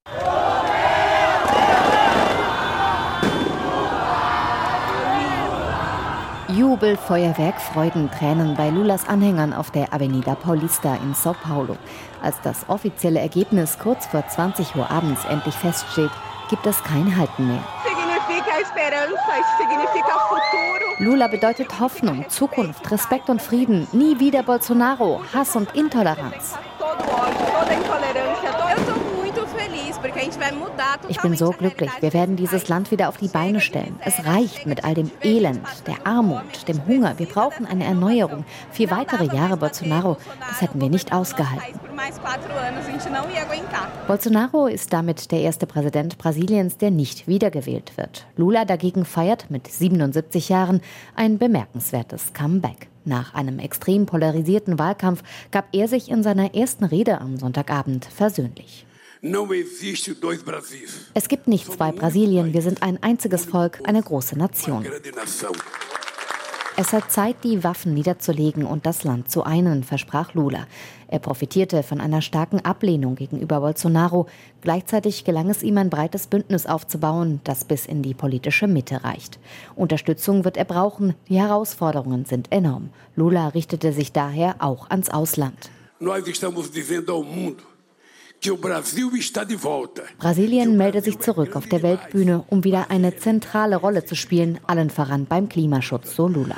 Jubel, Feuerwerk, Freudentränen bei Lulas Anhängern auf der Avenida Paulista in São Paulo. Als das offizielle Ergebnis kurz vor 20 Uhr abends endlich feststeht, gibt es kein Halten mehr. Lula bedeutet Hoffnung, Zukunft, Respekt und Frieden. Nie wieder Bolsonaro, Hass und Intoleranz. Ich bin so glücklich. Wir werden dieses Land wieder auf die Beine stellen. Es reicht mit all dem Elend, der Armut, dem Hunger. Wir brauchen eine Erneuerung. 4 weitere Jahre Bolsonaro, das hätten wir nicht ausgehalten. Bolsonaro ist damit der erste Präsident Brasiliens, der nicht wiedergewählt wird. Lula dagegen feiert mit 77 Jahren ein bemerkenswertes Comeback. Nach einem extrem polarisierten Wahlkampf gab er sich in seiner ersten Rede am Sonntagabend versöhnlich. Es gibt nicht 2 Brasilien, wir sind ein einziges Volk, eine große Nation. Es hat Zeit, die Waffen niederzulegen und das Land zu einen, versprach Lula. Er profitierte von einer starken Ablehnung gegenüber Bolsonaro. Gleichzeitig gelang es ihm, ein breites Bündnis aufzubauen, das bis in die politische Mitte reicht. Unterstützung wird er brauchen, die Herausforderungen sind enorm. Lula richtete sich daher auch ans Ausland. Brasilien meldet sich zurück auf der Weltbühne, um wieder eine zentrale Rolle zu spielen, allen voran beim Klimaschutz, so Lula.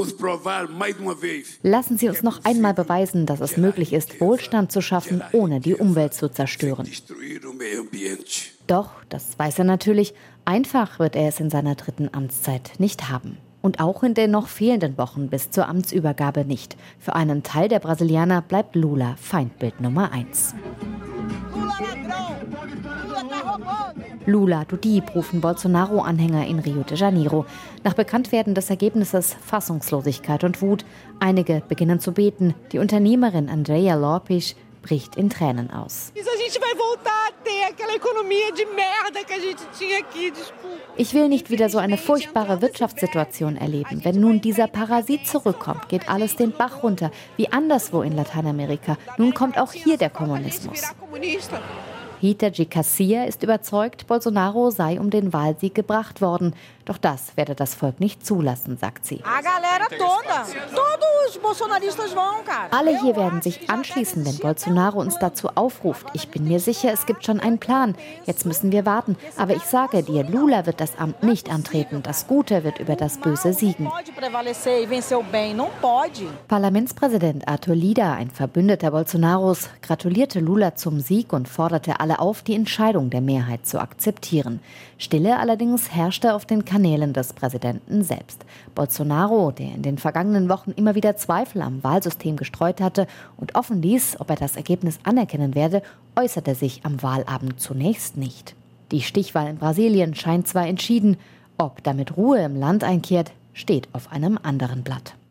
Lassen Sie uns noch einmal beweisen, dass es möglich ist, Wohlstand zu schaffen, ohne die Umwelt zu zerstören. Doch, das weiß er natürlich, einfach wird er es in seiner 3. Amtszeit nicht haben. Und auch in den noch fehlenden Wochen bis zur Amtsübergabe nicht. Für einen Teil der Brasilianer bleibt Lula Feindbild Nummer 1. Lula, du Dieb, rufen Bolsonaro-Anhänger in Rio de Janeiro. Nach Bekanntwerden des Ergebnisses Fassungslosigkeit und Wut. Einige beginnen zu beten. Die Unternehmerin Andrea Lopes bricht in Tränen aus. Ich will nicht wieder so eine furchtbare Wirtschaftssituation erleben. Wenn nun dieser Parasit zurückkommt, geht alles den Bach runter, wie anderswo in Lateinamerika. Nun kommt auch hier der Kommunismus. Rita G. Cassia ist überzeugt, Bolsonaro sei um den Wahlsieg gebracht worden. Doch das werde das Volk nicht zulassen, sagt sie. Alle hier werden sich anschließen, wenn Bolsonaro uns dazu aufruft. Ich bin mir sicher, es gibt schon einen Plan. Jetzt müssen wir warten. Aber ich sage dir, Lula wird das Amt nicht antreten. Das Gute wird über das Böse siegen. Parlamentspräsident Arthur Lira, ein Verbündeter Bolsonaros, gratulierte Lula zum Sieg und forderte alle auf, die Entscheidung der Mehrheit zu akzeptieren. Stille allerdings herrschte auf den Kanälen des Präsidenten selbst. Bolsonaro, der in den vergangenen Wochen immer wieder Zweifel am Wahlsystem gestreut hatte und offen ließ, ob er das Ergebnis anerkennen werde, äußerte sich am Wahlabend zunächst nicht. Die Stichwahl in Brasilien scheint zwar entschieden, ob damit Ruhe im Land einkehrt, steht auf einem anderen Blatt.